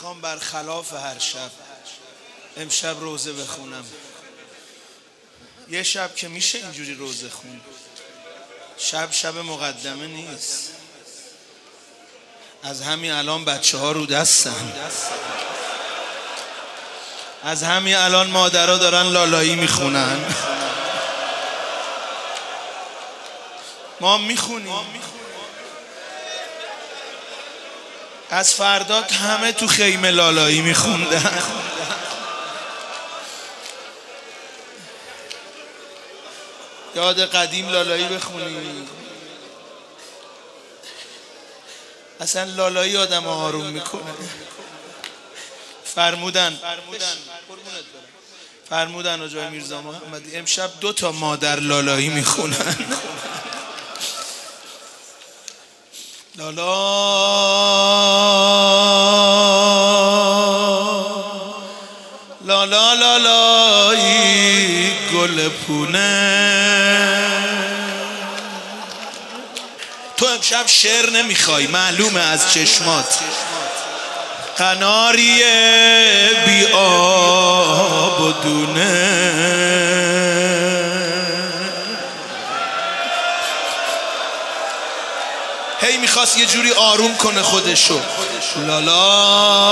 میخوام برخلاف هر شب امشب روزه بخونم. یه شب که میشه اینجوری روزه خون، شب مقدمه نیست. از همین الان بچه ها رو دستن، از همین الان مادرها دارن لالایی میخونن. ما میخونیم. از فردا همه تو خیمه لالایی میخوندن. یاد قدیم لالایی بخونیم. اصلا لالایی آدم آروم میکنه. فرمودن آقای میرزا محمدی امشب 2 مادر لالایی میخونن. لالا لالا لالایی گل پونه. تو امشب شعر نمیخوای، معلومه از چشمات. قناری بی آب و دونه. هی میخواست یه جوری آروم کنه خودشو. لالا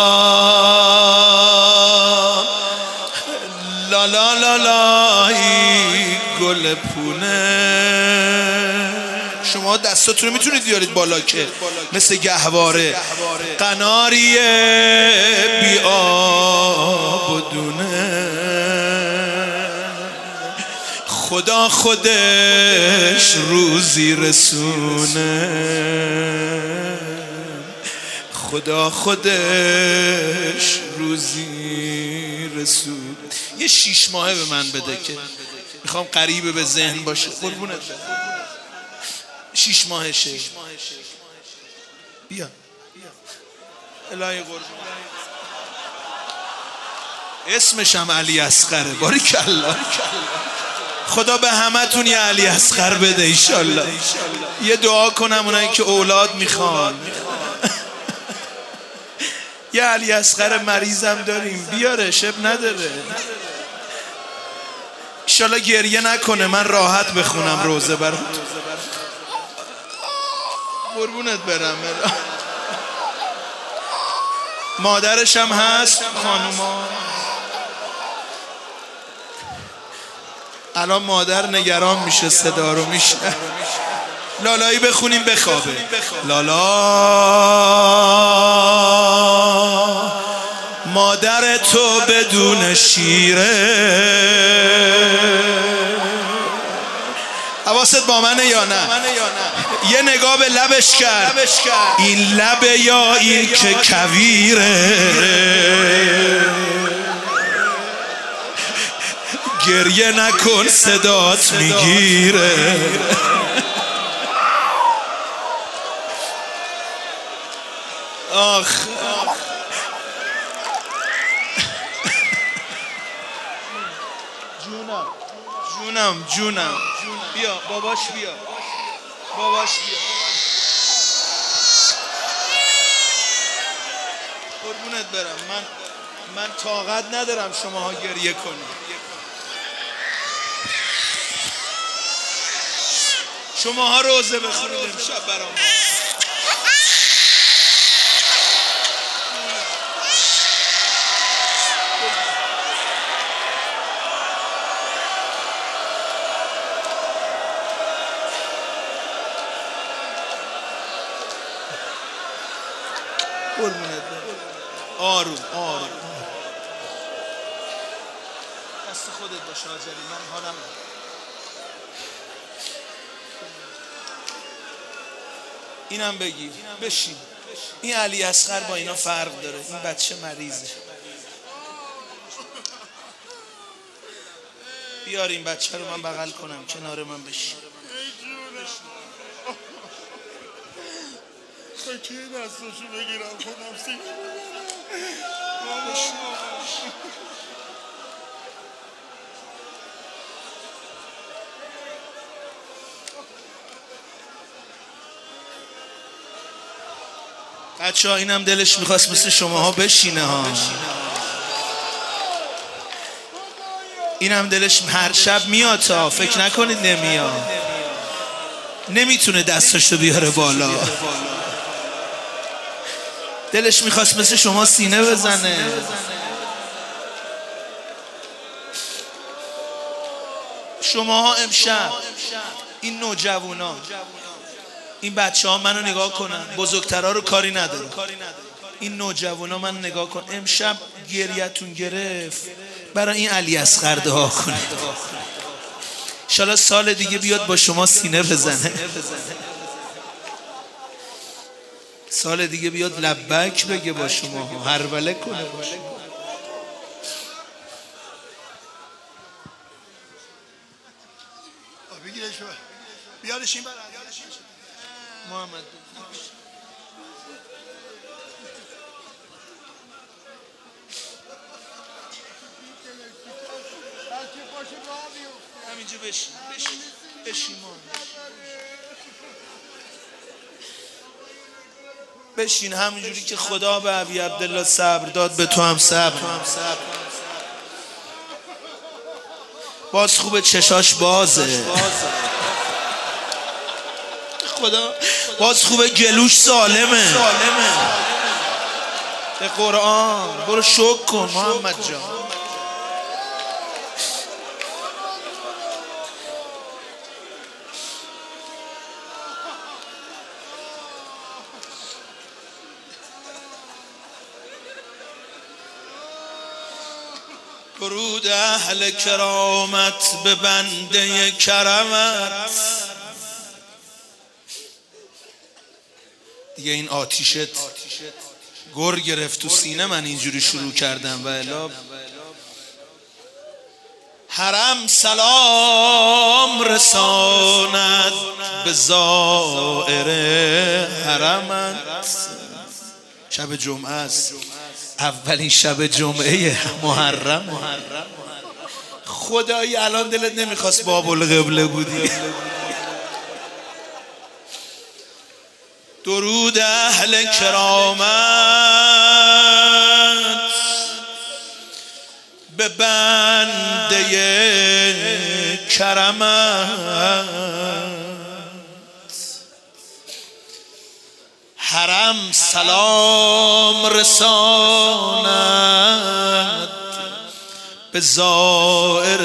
لالا لالایی گل پونه. شما دستاتون رو میتونید بیارید بالا که مثل گهواره. قناری بی آب و دونه. خدا خودش روزی رسونه. خدا خودش روزی رسون. یه 6 ماهه به من بده که میخوام قریب به ذهن باشه. قربونت 6 ماهشه. بیا الهی قربون. اسمش هم علی اصغره. باریکالله. خدا به همتون یه علی اصغر بده ایشالله. یه دعا کنم اونایی که اولاد میخوان. یه علی اصغر مریضم داریم، بیاره، شب نداره. ایشالله گریه نکنه، من راحت بخونم روزه برات. قربونت برم. مادرش هم هست خانوما. الان مادر نگران میشه، صدا رو میشه. لالایی بخونیم بخوابه. لالا مادر تو بدون شیره. حواست با منه یا نه؟ یه نگاه به لبش کرد. این لبه یا این که کویره. گریه نکن صدات میگیره. آخ جونم. بیا باباش بیا. قربونت برم. من طاقت ندارم شماها گریه کنید. شماها روزه بخونید امشب برام. آروم دست خودت باش آجری. من حالم اینم بگیر. بشین. این علی اصغر با اینا فرق داره. این بچه مریضه. بیار این بچه رو من بغل کنم کنار من. بشین. خاکی دستاشو بگیرم خودم سیگار. بچه‌ها اینم دلش میخواست مثل شماها بشینه ها. اینم دلش هر شب میاد تا فکر نکنید نمیاد. نمیتونه دستاشو بیاره بالا. دلش میخواست مثل شما سینه بزنه. شماها امشب این نوجوانا، این بچه ها منو نگاه کنن، بزرگترها رو کاری نداره، این نوجوانا منو نگاه کن. امشب گریتون گرفت برای این علی اصغر دعا کنید. انشالله سال دیگه بیاد با شما سینه بزنه، سال دیگه بیاد لبک بگه با شما، هربله کنه با شما. بیارشین برای محمد همینجا بشین بشین همونجوری که خدا به ابی عبدالله صبر داد به تو هم صبر. باز خوبه چشاش بازه، خدا باز خوبه گلوش سالمه. به قرآن برو شکر کن محمد جان. درود اهل کرامت به بنده کرمت. دیگه این آتیشت گر گرفت تو سینه من اینجوری شروع کردم. و الا حرم سلام رساند به زائر حرمت. شب جمعه است، اولین شب جمعه محرم. خدایی الان دلت نمیخواست باب القبله بودی. درود اهل کرامت به بنده کرمت. حرم سلام رساند به زائر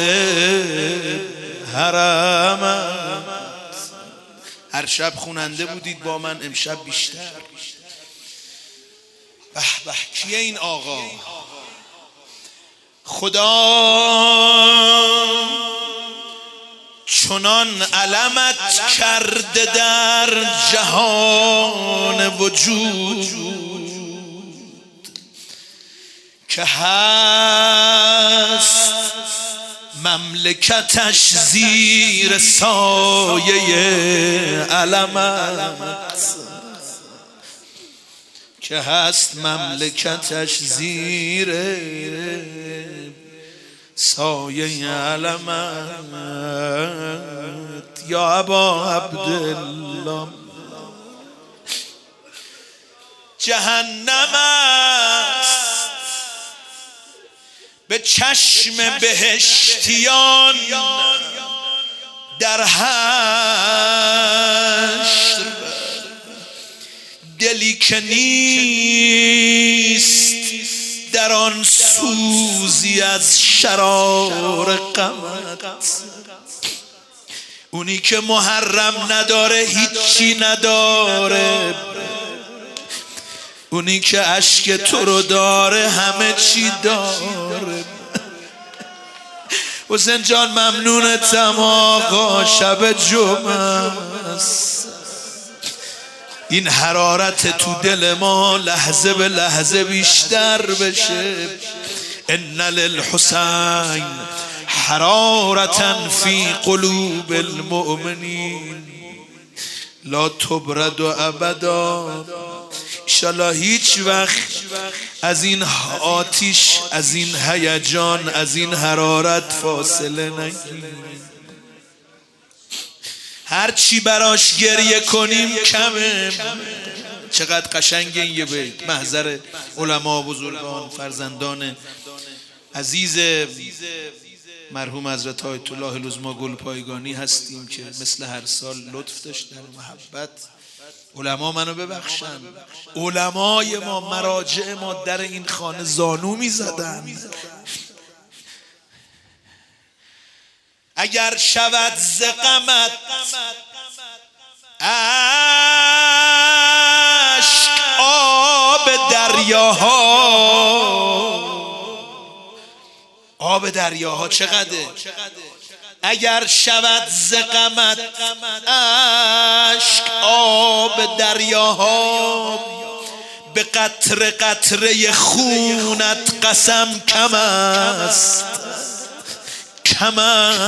حرمت. هر شب خوننده بودید با من، امشب بیشتر. به به کیه این آقا؟ خدا چنان علمت کرده در جهان وجود که هست مملکتش زیر سایه علمت. که هست مملکتش زیر سایه علمت. یا ابا عبدالله جهنم است به چشم بهشتیان در حشر. دلی که نیست در آن سوزی از شرار غمت. اونی که محرم نداره هیچی نداره، اونی که اشک تو رو داره همه چی داره. حسین جان ممنونتم آقا، شب جمعه است. این حرارت تو دل ما لحظه به لحظه بیشتر بشه. ان للحسین حرارة فی قلوب المؤمنین لا تبرد ابدا. انشالله هیچ وقت از این آتش، از این هیجان، از این حرارت فاصله نگیریم. هر چی براش گریه کنیم کمه. چقدر قشنگ این یه بیت. محضر علما بزرگان فرزندان عزیز مرحوم حضرت آیت الله العظمی گلپایگانی هستیم که مثل هر سال لطف داشتن و محبت. علما منو ببخشن، علمای ما مراجع ما در این خانه زانو می زدن. اگر شود ز غمت اشک آب دریاها، آب دریاها چقدره؟ اگر شود ز غمت اشک آب دریاها، به قطره قطره خونت قسم کم است، کم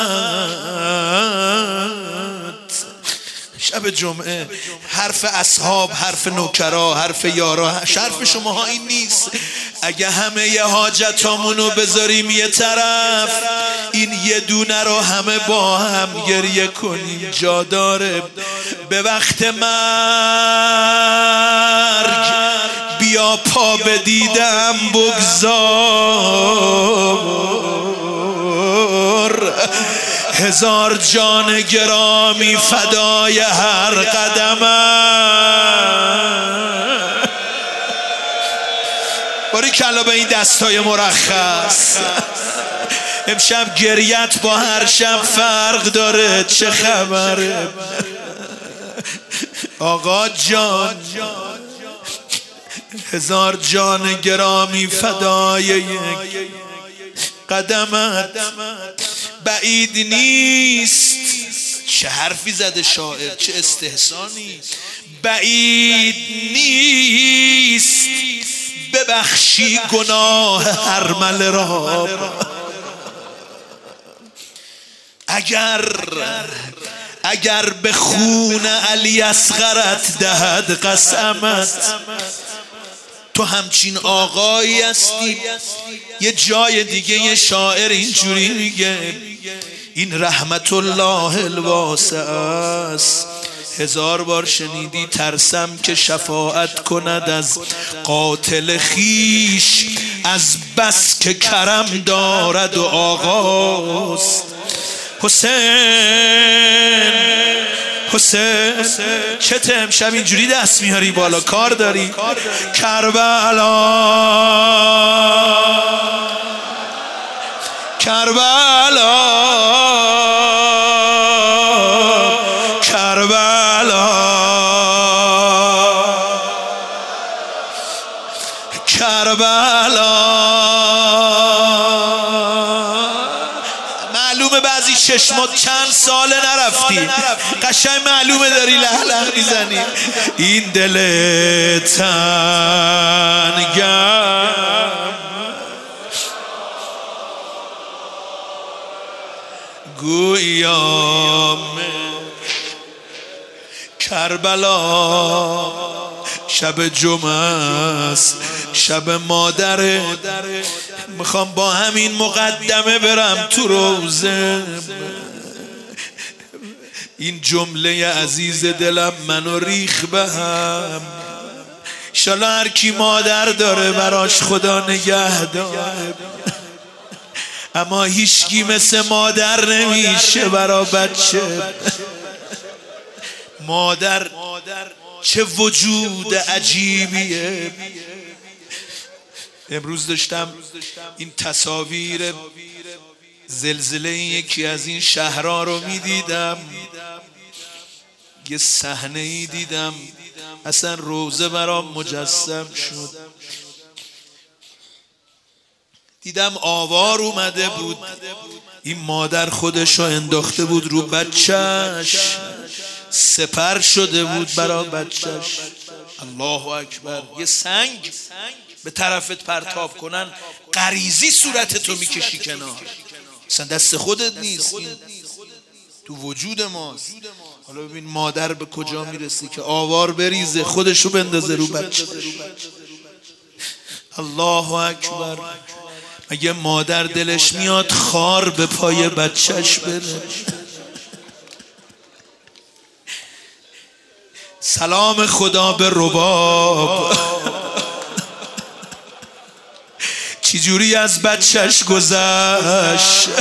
است. شب جمعه حرف اصحاب، حرف نوکرا، حرف یارا، حرف شماها این نیست. اگه همه ی حاجتامونو بذاریم یه طرف، این یه دونه رو همه با هم گریه کنیم جا داره. به وقت مرگ بیا پا بدیدم بگذار، هزار جان گرامی فدای هر قدمم. باری کلا به این دستای مرخص. امشب گریت با هر شب فرق داره. چه خبره آقا جان؟ هزار جان گرامی فدای یک قدمت. بعید نیست، چه حرفی زده شاعر، چه استحسانی. بعید نیست ببخشی گناه هرمله را، اگر به خون علی اصغرت دهد قسمت. تو همچین آقایی هستی. یه جای دیگه یه شاعر اینجوری میگه، این رحمت الله الواسع است. هزار بار شنیدی ترسم که شفاعت کند از قاتل خیش، از بس که کرم دارد و آقاست. حسین چته امشب اینجوری دست میاری بالا؟ کار داری؟ کربلا معلومه بعضی چشمات چند ساله نرفتی، قشنگ معلومه داری لهله میزنی. این دل تنگم گویام کربلا. شب جمعه است، شب مادره، میخوام با همین مقدمه برم تو روزه. این جمله عزیز دلم منو ریخ به هم. انشالله هر کی مادر داره براش خدا نگه داره، اما هیچکی مثل مادر نمیشه برا بچه. مادر چه وجود عجیبیه. امروز داشتم این تصاویر زلزله یکی از این شهرها رو میدیدم. یه صحنه ای دیدم اصلا روزه برام مجسم شد. دیدم آوار اومده بود، این مادر خودشو انداخته بود رو بچهش، سپر شده بود برا بچهش. الله اکبر. یه سنگ به طرفت پرتاب کنن غریزی صورتتو میکشی کنار، اصلا دست خودت نیست، این تو وجود ماست. حالا ببین مادر به کجا میرسه که آوار بریزه خودشو بندازه رو بچه. الله اکبر. مگه مادر دلش میاد خار به پای بچهش بره؟ سلام خدا به رباب چجوری از بچهش گذشت.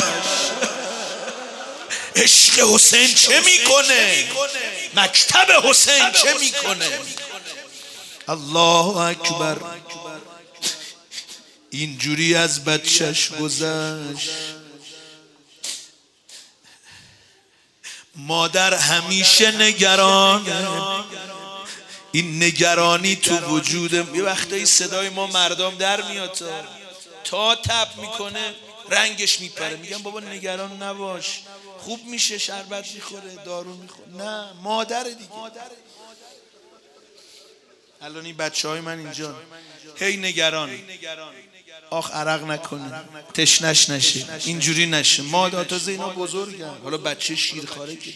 عشق حسین چه میکنه؟ مکتب حسین چه میکنه؟ الله اکبر. اینجوری از بچهش گذشت. مادر همیشه نگران. این نگرانی تو وجود یه وقتایی صدای ما مردم در میاد تا تپ میکنه رنگش میپره. میگم بابا نگران نباش، خوب میشه، شربت میخوره، دارو میخوره. نه، مادر دیگه. الان این بچه های من اینجا هی نگران، آخ عرق نکنه، تشنش نشه، اینجوری نشه. مادر تازه اینا بزرگن، حالا بچه شیرخواره که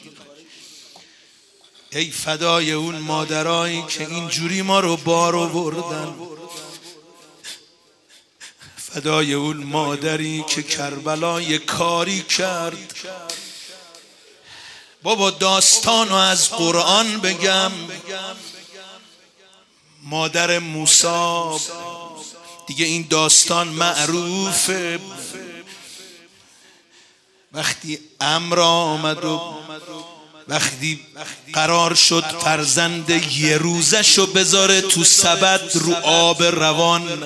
ای فدای اون مادرایی که اینجوری ما رو بار آوردن. فدای اون مادری که کربلای کاری کرد. بابا داستانو از قرآن بگم. مادر موسی دیگه، این داستان معروفه. وقتی امر آمد و وقتی قرار شد فرزند یه روزشو بذاره تو سبد رو آب روان،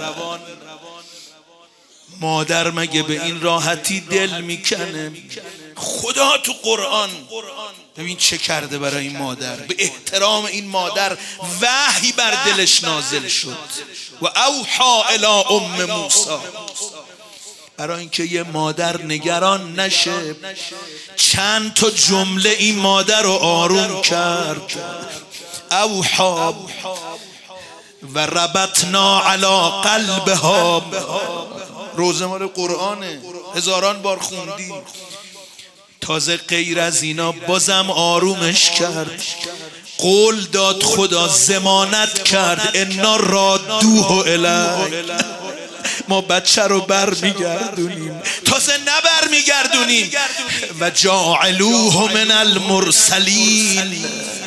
مادر مگه به این راحتی دل میکنه؟ خدا تو قرآن ببین چه کرده برای این مادر. به احترام این مادر وحی بر دلش نازل شد. و اوحا الی ام موسی، برای اینکه یه مادر نگران نشه چند تا جمله این مادر رو آروم کرد. اوحا و ربطنا علی قلبها. روزه مال قرآنه، هزاران بار خوندی. تازه غیر از اینا بازم آرومش کرد. قول داد خدا، ضمانت کرد انا رادوه الیک، ما بچه رو بر میگردونیم. تازه نبر میگردونیم و جاعلوه من المرسلین،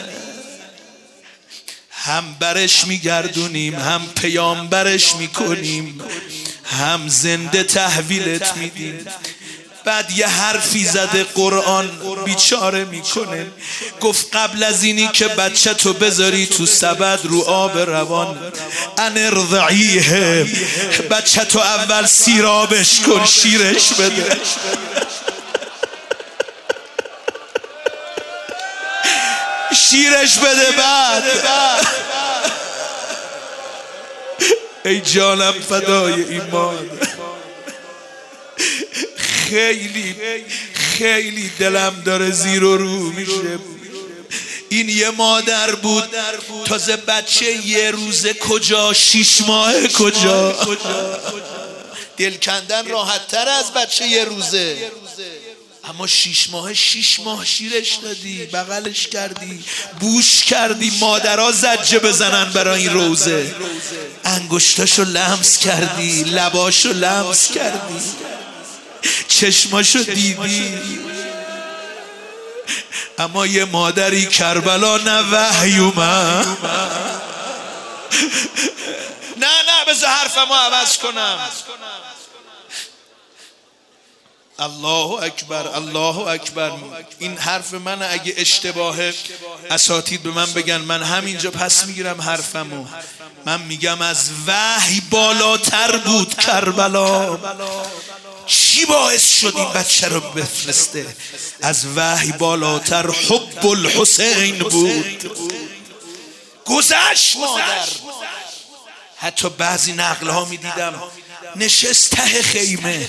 هم برش میگردونیم، هم پیامبرش میکنیم، هم زنده تحویلت میدیم. بعد یه حرفی زده قرآن بیچاره میکنه. گفت قبل از اینی که بچه تو بذاری تو سبد رو آب روان، ان ارضعیه، بچه تو اول سیرابش کن، شیرش بده. شیرش بده. بعد ای جانم فدای ایمان. خیلی خیلی دلم داره زیر و رو میشه. این یه مادر بود، تازه بچه یه روزه کجا، 6 ماه کجا. دل کندن راحت تر از بچه یه روزه. اما 6 ماه شیرش دادی، بغلش کردی، بوش کردی. مادرها زجه بزنن برای این روزه. انگشتاشو لمس کردی، لباشو لمس کردی، چشماشو دیدی. اما یه مادری کربلا نه وحی اومد. نه بذار حرفمو عوض کنم. الله اکبر، الله اکبر. این حرف من اگه اشتباهه اساتید به من بگن، من همینجا پس میگیرم حرفمو. من میگم از وحی بالاتر بود کربلا. چی باعث شد این بچه رو بفرسته؟ از وحی بالاتر حب الحسین بود. گذشت مادر. حتی بعضی نقل ها میدیدم نشست ته خیمه،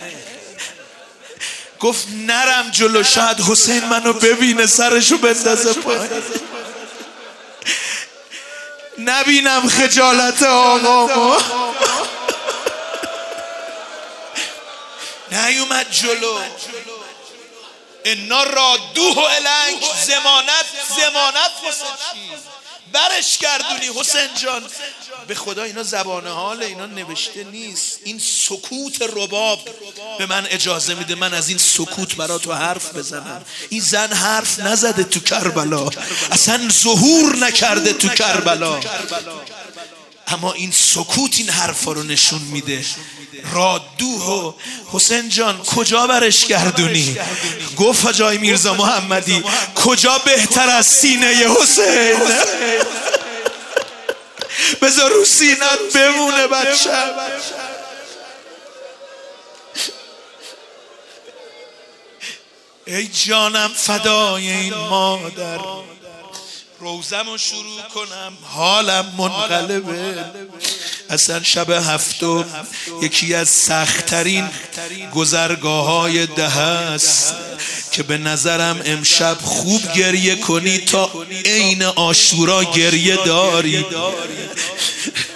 گفت نرم جلو، شاید حسین منو ببینه سرشو بندازه پایین، نبینم خجالت آقامو. نیومد جلو. انا رادوه الیک، ضمانت واسه چی؟ برش گردونی حسین جان. به خدا اینا زبان حال، اینا نوشته نیست. این سکوت رباب به من اجازه میده من از این سکوت برا تو حرف بزنم. این زن حرف نزده تو کربلا، اصلا ظهور نکرده تو کربلا، اما این سکوت این حرفا رو نشون میده. رادوه. حسین جان کجا برش گردونی؟ گفت حاج آقای میرزا محمدی کجا بهتر از سینه حسین؟ بذار رو سینت بمونه بچه. ای جانم فدای این مادر، روزم رو شروع کنم حالم منقلبه. اصلا شب هفتم یکی از سخت‌ترین گذرگاه های دهه است که به نظرم امشب خوب گریه کنی تا عین عاشورا گریه داری.